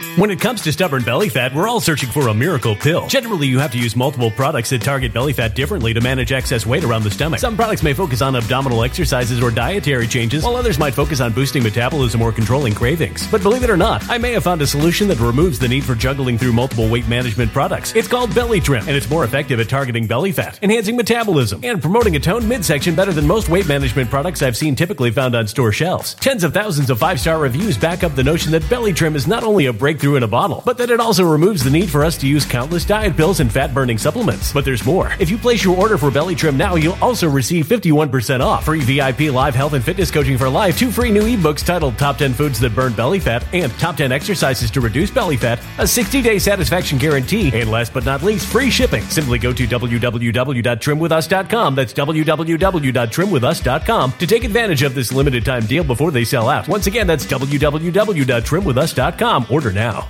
When it comes to stubborn belly fat, we're all searching for a miracle pill. Generally, you have to use multiple products that target belly fat differently to manage excess weight around the stomach. Some products may focus on abdominal exercises or dietary changes, while others might focus on boosting metabolism or controlling cravings. But believe it or not, I may have found a solution that removes the need for juggling through multiple weight management products. It's called Belly Trim, and it's more effective at targeting belly fat, enhancing metabolism, and promoting a toned midsection better than most weight management products I've seen typically found on store shelves. Tens of thousands of 5-star reviews back up the notion that Belly Trim is not only a breakthrough in a bottle, but that it also removes the need for us to use countless diet pills and fat-burning supplements. But there's more. If you place your order for Belly Trim now, you'll also receive 51% off, free VIP live health and fitness coaching for life, 2 free new ebooks titled Top 10 Foods That Burn Belly Fat and Top 10 Exercises to Reduce Belly Fat, a 60-day satisfaction guarantee, and last but not least, free shipping. Simply go to www.trimwithus.com. That's www.trimwithus.com to take advantage of this limited time deal before they sell out. Once again, that's www.trimwithus.com. Order now.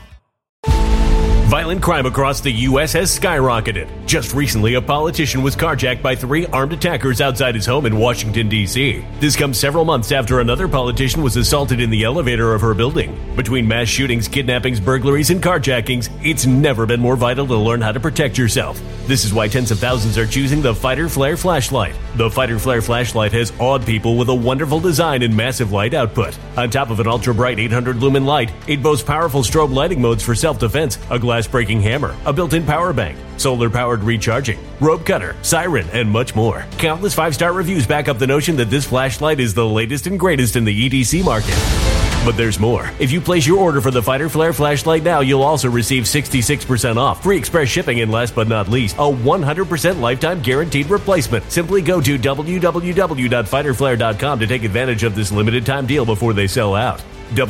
Violent crime across the U.S. has skyrocketed. Just recently, a politician was carjacked by 3 armed attackers outside his home in Washington, D.C. This comes several months after another politician was assaulted in the elevator of her building. Between mass shootings, kidnappings, burglaries, and carjackings, it's never been more vital to learn how to protect yourself. This is why tens of thousands are choosing the Fighter Flare flashlight. The Fighter Flare flashlight has awed people with a wonderful design and massive light output. On top of an ultra-bright 800-lumen light, it boasts powerful strobe lighting modes for self-defense, a glass-breaking hammer, a built-in power bank, solar-powered recharging, rope cutter, siren, and much more. Countless 5-star reviews back up the notion that this flashlight is the latest and greatest in the EDC market. But there's more. If you place your order for the Fighter Flare flashlight now, you'll also receive 66% off, free express shipping, and last but not least, a 100% lifetime guaranteed replacement. Simply go to www.fighterflare.com to take advantage of this limited time deal before they sell out.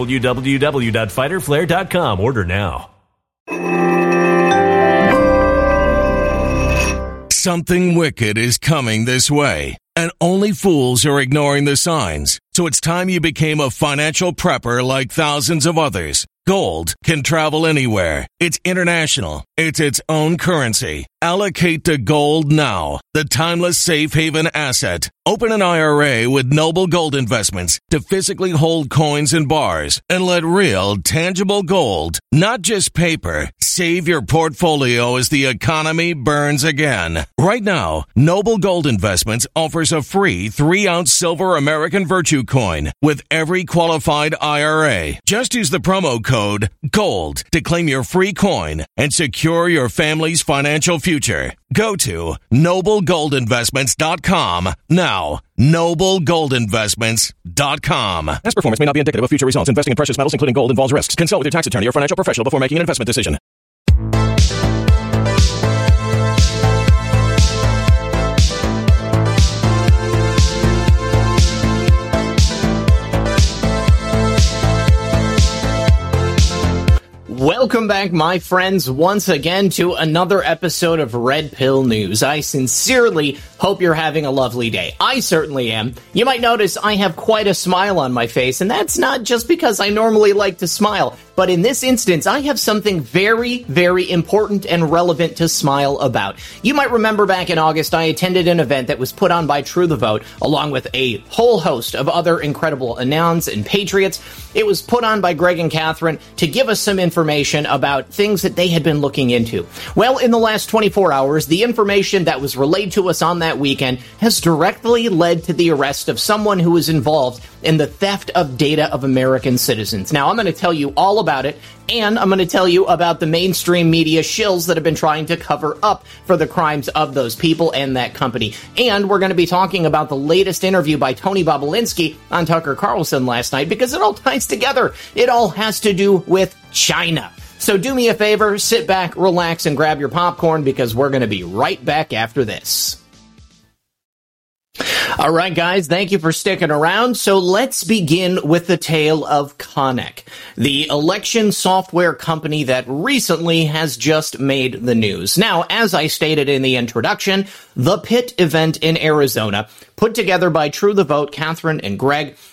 www.fighterflare.com. Order now. Something wicked is coming this way, and only fools are ignoring the signs. So it's time you became a financial prepper like thousands of others. Gold can travel anywhere. It's international. It's its own currency. Allocate to gold now, the timeless safe haven asset. Open an IRA with Noble Gold Investments to physically hold coins and bars and let real, tangible gold, not just paper, save your portfolio as the economy burns again. Right now, Noble Gold Investments offers a free 3-ounce silver American Virtue coin with every qualified IRA. Just use the promo code GOLD to claim your free coin and secure your family's financial future. Go to noblegoldinvestments.com now. noblegoldinvestments.com. Past performance may not be indicative of future results. Investing in precious metals, including gold, involves risks. Consult with your tax attorney or financial professional before making an investment decision. Welcome back, my friends, once again to another episode of Red Pill News. I sincerely hope you're having a lovely day. I certainly am. You might notice I have quite a smile on my face, and that's not just because I normally like to smile, but in this instance, I have something very, very important and relevant to smile about. You might remember back in August, I attended an event that was put on by True the Vote, along with a whole host of other incredible anons and patriots. It was put on by Greg and Catherine to give us some information about things that they had been looking into. Well, in the last 24 hours, the information that was relayed to us on that weekend has directly led to the arrest of someone who was involved in the theft of data of American citizens. Now, I'm going to tell you all about it, and I'm going to tell you about the mainstream media shills that have been trying to cover up for the crimes of those people and that company. And we're going to be talking about the latest interview by Tony Bobulinski on Tucker Carlson last night, because it all ties together. It all has to do with China. So do me a favor, sit back, relax, and grab your popcorn, because we're going to be right back after this. All right, guys, thank you for sticking around. So let's begin with the tale of Konnech, the election software company that recently has just made the news. Now, as I stated in the introduction, the Pit event in Arizona, put together by True the Vote, Catherine and Greg,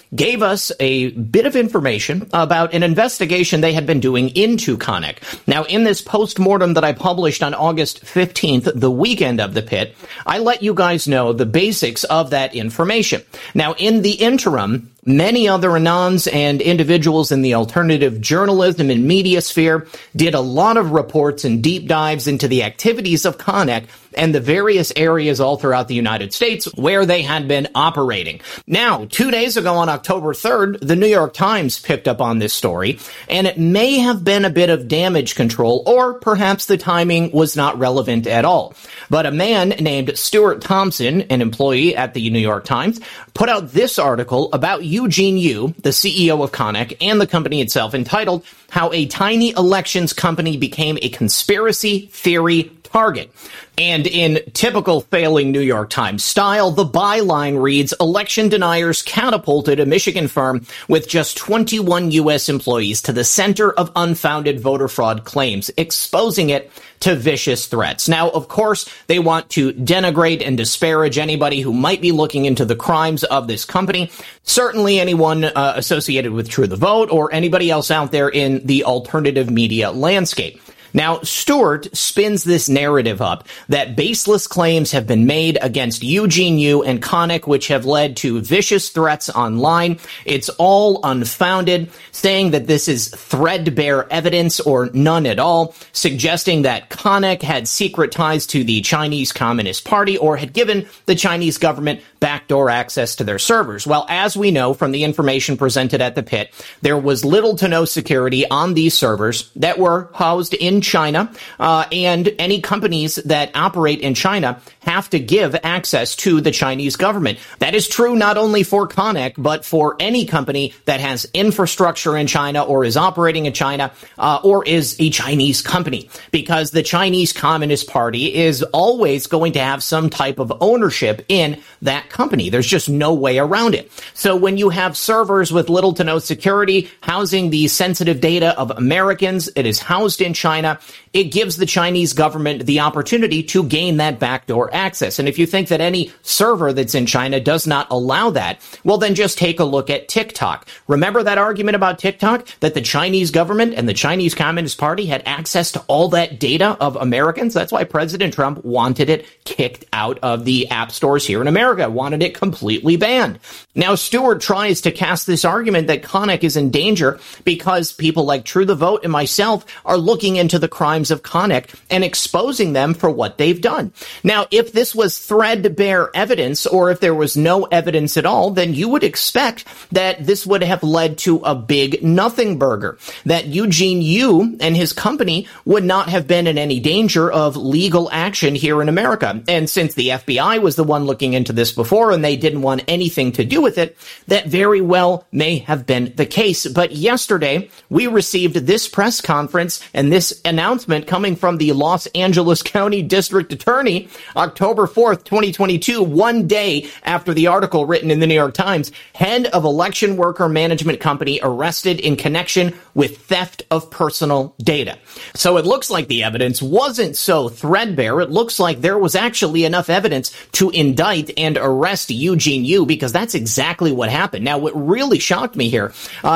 gave us a bit of information about an investigation they had been doing into Connick. Now, in this post-mortem that I published on August 15th, the weekend of the pit, I let you guys know the basics of that information. Now, in the interim, many other anons and individuals in the alternative journalism and media sphere did a lot of reports and deep dives into the activities of Connick and the various areas all throughout the United States where they had been operating. Now, 2 days ago on October 3rd, the New York Times picked up on this story, and it may have been a bit of damage control, or perhaps the timing was not relevant at all. But a man named Stuart Thompson, an employee at the New York Times, put out this article about Eugene Yu, the CEO of Connick, and the company itself, entitled How a Tiny Elections Company Became a Conspiracy Theory Target. And in typical failing New York Times style, the byline reads, election deniers catapulted a Michigan firm with just 21 U.S. employees to the center of unfounded voter fraud claims, exposing it to vicious threats. Now, of course, they want to denigrate and disparage anybody who might be looking into the crimes of this company, certainly anyone associated with True the Vote or anybody else out there in the alternative media landscape. Now, Stewart spins this narrative up that baseless claims have been made against Eugene Yu and Connick, which have led to vicious threats online. It's all unfounded, saying that this is threadbare evidence or none at all, suggesting that Connick had secret ties to the Chinese Communist Party or had given the Chinese government backdoor access to their servers. Well, as we know from the information presented at the pit, there was little to no security on these servers that were housed in China, and any companies that operate in China have to give access to the Chinese government. That is true not only for Connick, but for any company that has infrastructure in China or is operating in China or is a Chinese company, because the Chinese Communist Party is always going to have some type of ownership in that company. There's just no way around it. So when you have servers with little to no security housing the sensitive data of Americans, it is housed in China, it gives the Chinese government the opportunity to gain that backdoor access. And if you think that any server that's in China does not allow that, well, then just take a look at TikTok. Remember that argument about TikTok, that the Chinese government and the Chinese Communist Party had access to all that data of Americans? That's why President Trump wanted it kicked out of the app stores here in America, wanted it completely banned. Now, Stewart tries to cast this argument that Connick is in danger because people like True the Vote and myself are looking into the crimes of Connick and exposing them for what they've done. Now, if this was threadbare evidence, or if there was no evidence at all, then you would expect that this would have led to a big nothing burger, that Eugene Yu and his company would not have been in any danger of legal action here in America. And since the FBI was the one looking into this before and they didn't want anything to do with it, that very well may have been the case. But yesterday, we received this press conference and this announcement coming from the Los Angeles County District Attorney, October 4th, 2022, 1 day after the article written in the New York Times, head of election worker management company arrested in connection with theft of personal data. So it looks like the evidence wasn't so threadbare. It looks like there was actually enough evidence to indict and arrest Eugene Yu, because that's exactly what happened. Now, what really shocked me here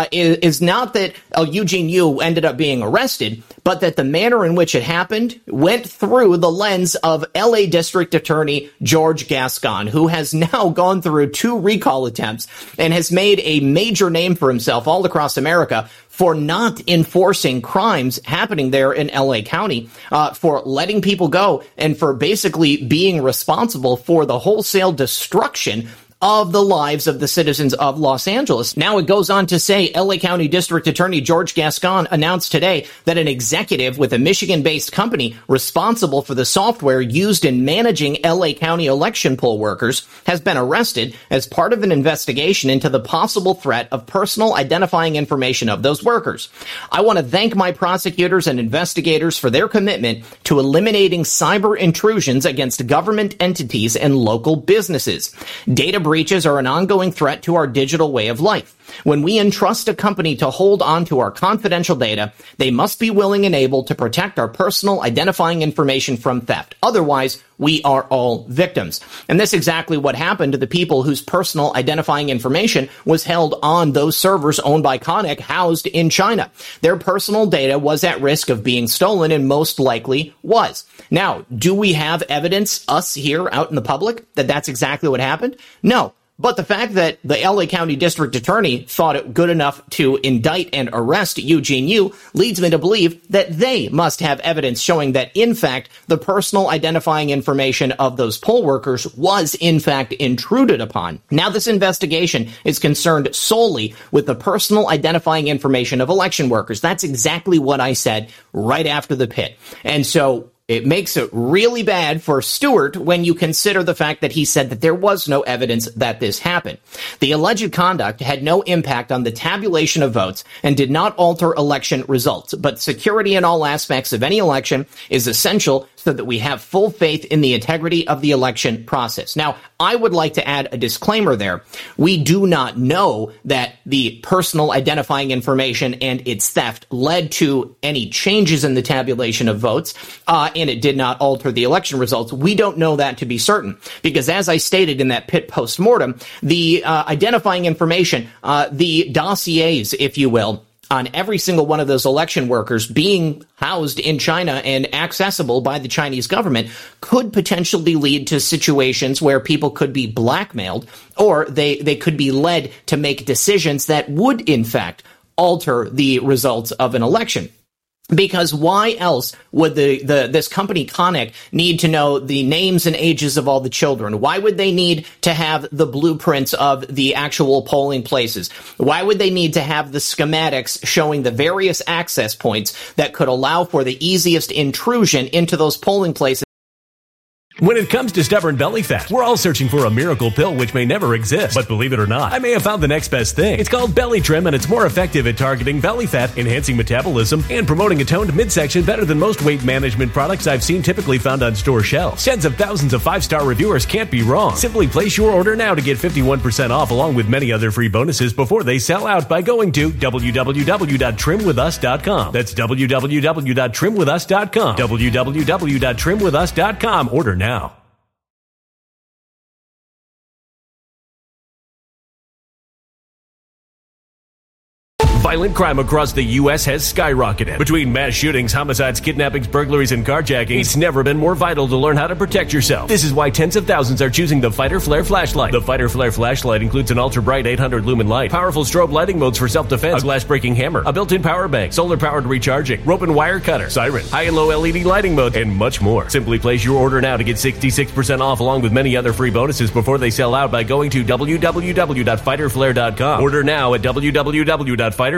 is not that Eugene Yu ended up being arrested, but that the manner in which it happened went through the lens of LA District Attorney George Gascon, who has now gone through 2 recall attempts and has made a major name for himself all across America for not enforcing crimes happening there in LA County, for letting people go, and for basically being responsible for the wholesale destruction of the lives of the citizens of Los Angeles. Now it goes on to say LA County District Attorney George Gascon announced today that an executive with a Michigan-based company responsible for the software used in managing LA County election poll workers has been arrested as part of an investigation into the possible threat of personal identifying information of those workers. I want to thank my prosecutors and investigators for their commitment to eliminating cyber intrusions against government entities and local businesses. Data breaches are an ongoing threat to our digital way of life. When we entrust a company to hold on to our confidential data, they must be willing and able to protect our personal identifying information from theft. Otherwise, we are all victims. And that's exactly what happened to the people whose personal identifying information was held on those servers owned by Konnech housed in China. Their personal data was at risk of being stolen and most likely was. Now, do we have evidence, us here out in the public, that that's exactly what happened? No. But the fact that the LA County District Attorney thought it good enough to indict and arrest Eugene Yu leads me to believe that they must have evidence showing that, in fact, the personal identifying information of those poll workers was, in fact, intruded upon. Now, this investigation is concerned solely with the personal identifying information of election workers. That's exactly what I said right after the pit. And so it makes it really bad for Stewart when you consider the fact that he said that there was no evidence that this happened. The alleged conduct had no impact on the tabulation of votes and did not alter election results. But security in all aspects of any election is essential so that we have full faith in the integrity of the election process. Now, I would like to add a disclaimer there. We do not know that the personal identifying information and its theft led to any changes in the tabulation of votes, and it did not alter the election results. We don't know that to be certain because, as I stated in that pit postmortem, the identifying information, the dossiers, if you will, on every single one of those election workers being housed in China and accessible by the Chinese government could potentially lead to situations where people could be blackmailed or they could be led to make decisions that would, in fact, alter the results of an election. Because why else would this company Konnech need to know the names and ages of all the children? Why would they need to have the blueprints of the actual polling places? Why would they need to have the schematics showing the various access points that could allow for the easiest intrusion into those polling places? When it comes to stubborn belly fat, we're all searching for a miracle pill which may never exist. But believe it or not, I may have found the next best thing. It's called Belly Trim, and it's more effective at targeting belly fat, enhancing metabolism, and promoting a toned midsection better than most weight management products I've seen typically found on store shelves. Tens of thousands of 5-star reviewers can't be wrong. Simply place your order now to get 51% off along with many other free bonuses before they sell out by going to www.trimwithus.com. That's www.trimwithus.com. www.trimwithus.com. Order now. Violent crime across the U.S. has skyrocketed. Between mass shootings, homicides, kidnappings, burglaries, and carjacking, it's never been more vital to learn how to protect yourself. This is why tens of thousands are choosing the Fighter Flare flashlight. The Fighter Flare flashlight includes an ultra-bright 800-lumen light, powerful strobe lighting modes for self-defense, a glass-breaking hammer, a built-in power bank, solar-powered recharging, rope and wire cutter, siren, high and low LED lighting mode, and much more. Simply place your order now to get 66% off along with many other free bonuses before they sell out by going to www.fighterflare.com. Order now at www.fighterflare.com.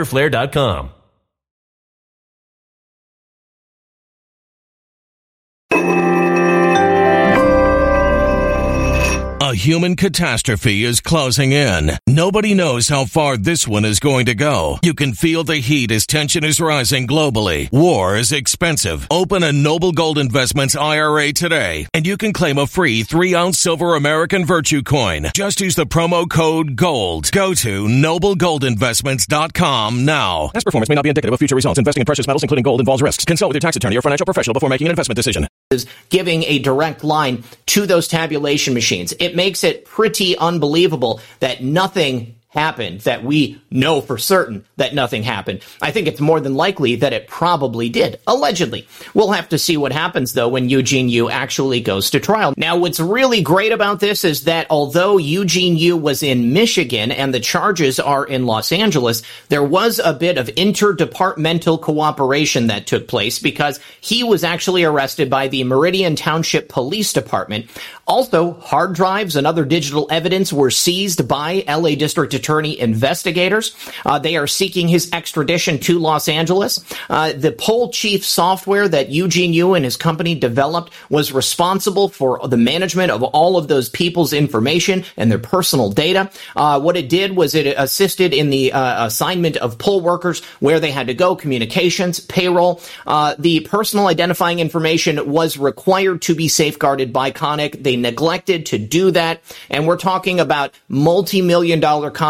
A human catastrophe is closing in. Nobody knows how far this one is going to go. You can feel the heat as tension is rising globally. War is expensive. Open a Noble Gold Investments IRA today, and you can claim a free 3-ounce silver American Virtue coin. Just use the promo code GOLD. Go to noblegoldinvestments.com now. Past performance may not be indicative of future results. Investing in precious metals, including gold, involves risks. Consult with your tax attorney or financial professional before making an investment decision. Is giving a direct line to those tabulation machines. It makes it pretty unbelievable that nothing happened, that we know for certain that nothing happened. I think it's more than likely that it probably did, allegedly. We'll have to see what happens, though, when Eugene Yu actually goes to trial. Now, what's really great about this is that although Eugene Yu was in Michigan and the charges are in Los Angeles, there was a bit of interdepartmental cooperation that took place because he was actually arrested by the Meridian Township Police Department. Also, hard drives and other digital evidence were seized by LA District Attorney investigators. They are seeking his extradition to Los Angeles. The poll chief software that Eugene Yu and his company developed was responsible for the management of all of those people's information and their personal data. What it did was it assisted in the assignment of poll workers where they had to go, communications, payroll. The personal identifying information was required to be safeguarded by Konnech. They neglected to do that, and we're talking about multi-million-dollar contracts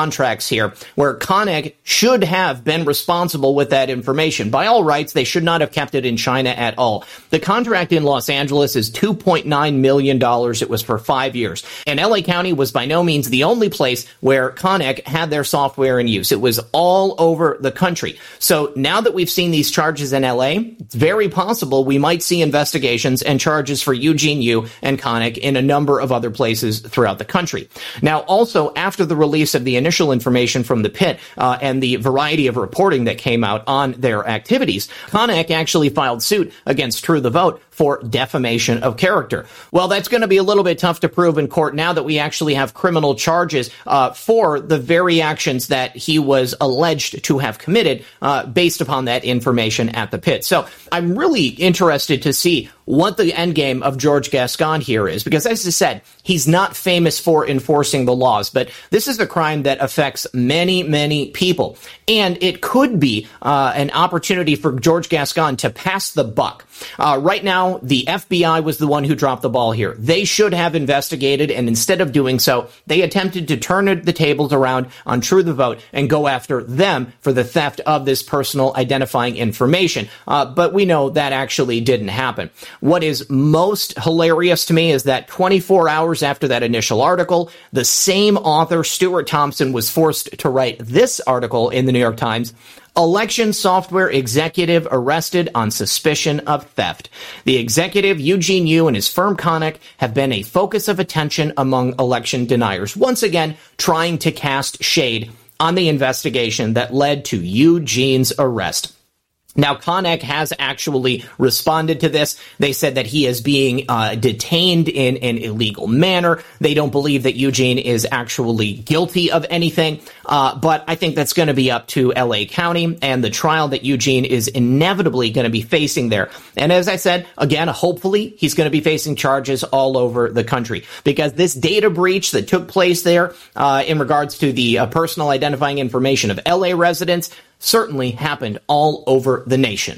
contracts here where Con Ek should have been responsible with that information. By all rights, they should not have kept it in China at all. The contract in Los Angeles is $2.9 million. It was for 5 years. And LA County was by no means the only place where Con Ek had their software in use. It was all over the country. So now that we've seen these charges in LA, it's very possible we might see investigations and charges for Eugene Yu and Con Ek in a number of other places throughout the country. Now, also, after the release of the initial information from the pit and the variety of reporting that came out on their activities, Con Ek actually filed suit against True the Vote for defamation of character. Well, that's going to be a little bit tough to prove in court now that we actually have criminal charges for the very actions that he was alleged to have committed based upon that information at the pit. So I'm really interested to see what the endgame of George Gascon here is, because as I said, he's not famous for enforcing the laws, but this is a crime that affects many, many people. And it could be an opportunity for George Gascon to pass the buck. Right now, the FBI was the one who dropped the ball here. They should have investigated, and instead of doing so, they attempted to turn the tables around on True the Vote and go after them for the theft of this personal identifying information. But we know that actually didn't happen. What is most hilarious to me is that 24 hours after that initial article, the same author, Stuart Thompson, was forced to write this article in the New York Times. Election software executive arrested on suspicion of theft. The executive, Eugene Yu, and his firm Con Ek have been a focus of attention among election deniers, once again trying to cast shade on the investigation that led to Eugene's arrest. Now, Con Ek has actually responded to this. They said that he is being detained in an illegal manner. They don't believe that Eugene is actually guilty of anything. But I think that's going to be up to LA County and the trial that Eugene is inevitably going to be facing there. And as I said, again, hopefully he's going to be facing charges all over the country, because this data breach that took place there in regards to the personal identifying information of LA residents certainly happened all over the nation.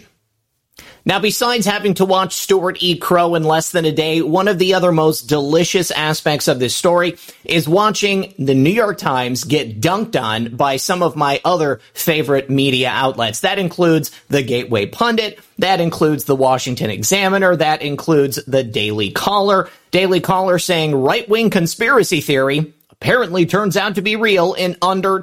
Now, besides having to watch Stuart eat crow in less than a day, one of the other most delicious aspects of this story is watching the New York Times get dunked on by some of my other favorite media outlets. That includes the Gateway Pundit, that includes the Washington Examiner, that includes the Daily Caller. Daily Caller saying right-wing conspiracy theory apparently turns out to be real in under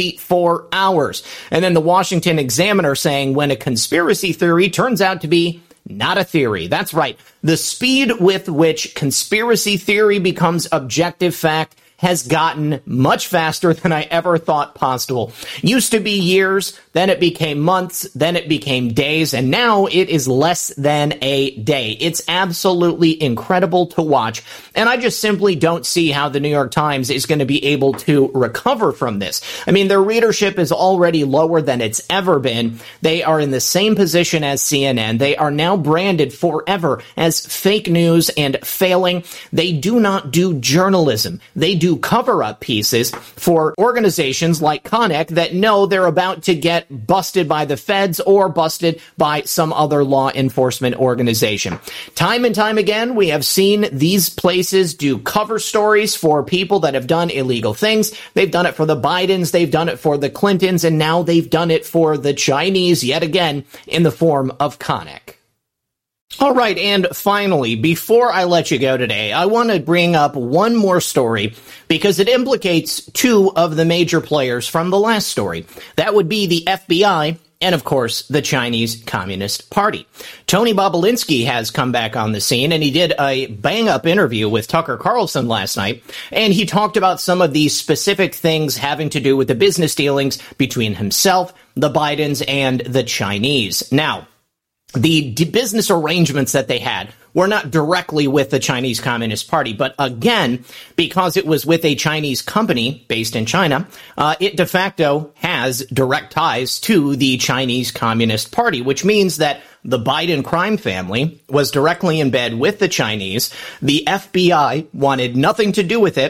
24 hours. And then the Washington Examiner saying when a conspiracy theory turns out to be not a theory. That's right. The speed with which conspiracy theory becomes objective fact has gotten much faster than I ever thought possible. Used to be years, then it became months, then it became days, and now it is less than a day. It's absolutely incredible to watch, and I just simply don't see how the New York Times is going to be able to recover from this. I mean, their readership is already lower than it's ever been. They are in the same position as CNN. They are now branded forever as fake news and failing. They do not do journalism. They do cover-up pieces for organizations like Con Ek that know they're about to get busted by the feds or busted by some other law enforcement organization. Time and time again, we have seen these places do cover stories for people that have done illegal things. They've done it for the Bidens, they've done it for the Clintons, and now they've done it for the Chinese yet again in the form of Con Ek. All right, and finally, before I let you go today, I want to bring up one more story because it implicates two of the major players from the last story. That would be the FBI and, of course, the Chinese Communist Party. Tony Bobulinski has come back on the scene, and he did a bang-up interview with Tucker Carlson last night, and he talked about some of these specific things having to do with the business dealings between himself, the Bidens, and the Chinese. Now, the business arrangements that they had were not directly with the Chinese Communist Party, but again, because it was with a Chinese company based in China, it de facto has direct ties to the Chinese Communist Party, which means that the Biden crime family was directly in bed with the Chinese. The FBI wanted nothing to do with it.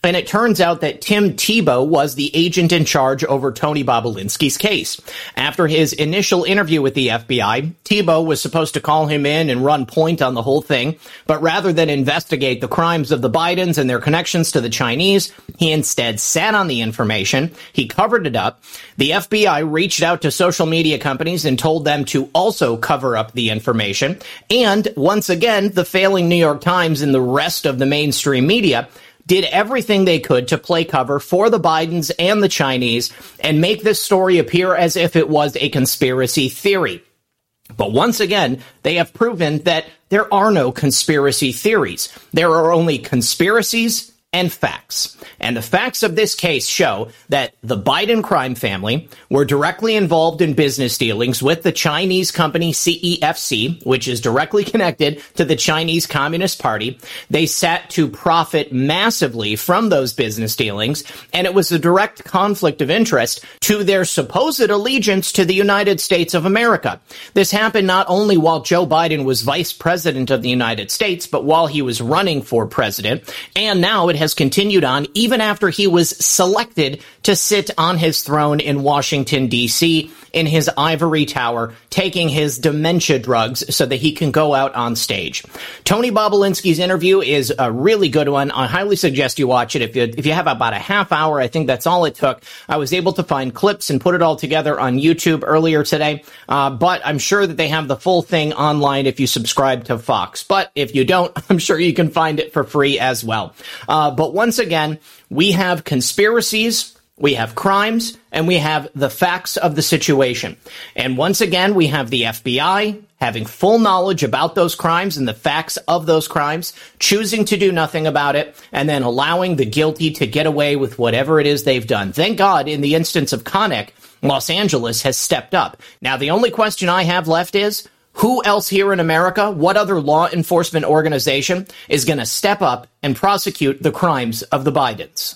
And it turns out that Tim Tebow was the agent in charge over Tony Bobulinski's case. After his initial interview with the FBI, Tebow was supposed to call him in and run point on the whole thing, but rather than investigate the crimes of the Bidens and their connections to the Chinese, he instead sat on the information. He covered it up. The FBI reached out to social media companies and told them to also cover up the information. And once again, the failing New York Times and the rest of the mainstream media did everything they could to play cover for the Bidens and the Chinese and make this story appear as if it was a conspiracy theory. But once again, they have proven that there are no conspiracy theories. There are only conspiracies and facts. And the facts of this case show that the Biden crime family were directly involved in business dealings with the Chinese company CEFC, which is directly connected to the Chinese Communist Party. They sat to profit massively from those business dealings, and it was a direct conflict of interest to their supposed allegiance to the United States of America. This happened not only while Joe Biden was vice president of the United States, but while he was running for president, and now it has continued on even after he was selected to sit on his throne in Washington, D.C., in his ivory tower, taking his dementia drugs so that he can go out on stage. Tony Bobulinski's interview is a really good one. I highly suggest you watch it. If you have about a half hour, I think that's all it took. I was able to find clips and put it all together on YouTube earlier today, but I'm sure that they have the full thing online if you subscribe to Fox. But if you don't, I'm sure you can find it for free as well. But once again, we have conspiracies, we have crimes, and we have the facts of the situation. And once again, we have the FBI having full knowledge about those crimes and the facts of those crimes, choosing to do nothing about it, and then allowing the guilty to get away with whatever it is they've done. Thank God, in the instance of Connick, Los Angeles has stepped up. Now, the only question I have left is, who else here in America, what other law enforcement organization is going to step up and prosecute the crimes of the Bidens?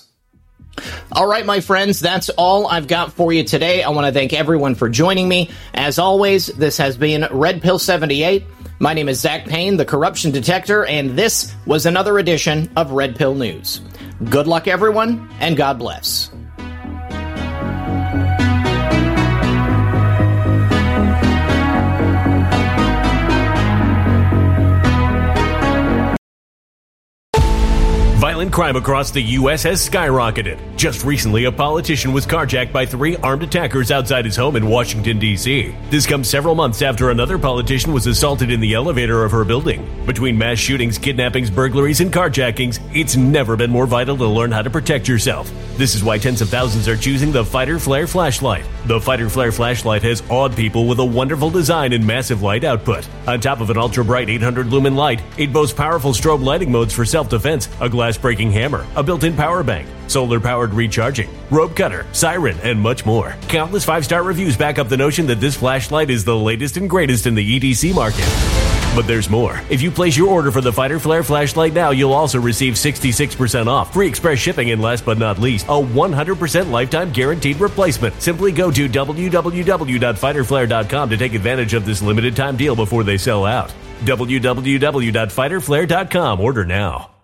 All right, my friends, that's all I've got for you today. I want to thank everyone for joining me. As always, this has been Red Pill 78. My name is Zach Payne, the corruption detector, and this was another edition of Red Pill News. Good luck, everyone, and God bless. Violent crime across the U.S. has skyrocketed. Just recently, a politician was carjacked by 3 armed attackers outside his home in Washington, D.C. This comes several months after another politician was assaulted in the elevator of her building. Between mass shootings, kidnappings, burglaries, and carjackings, it's never been more vital to learn how to protect yourself. This is why tens of thousands are choosing the Fighter Flare flashlight. The Fighter Flare flashlight has awed people with a wonderful design and massive light output. On top of an ultra-bright 800-lumen light, it boasts powerful strobe lighting modes for self-defense, a glass-breaking hammer, a built-in power bank, solar-powered recharging, rope cutter, siren, and much more. Countless 5-star reviews back up the notion that this flashlight is the latest and greatest in the EDC market. But there's more. If you place your order for the Fighter Flare flashlight now, you'll also receive 66% off, free express shipping, and last but not least, a 100% lifetime guaranteed replacement. Simply go to www.fighterflare.com to take advantage of this limited time deal before they sell out. www.fighterflare.com. Order now.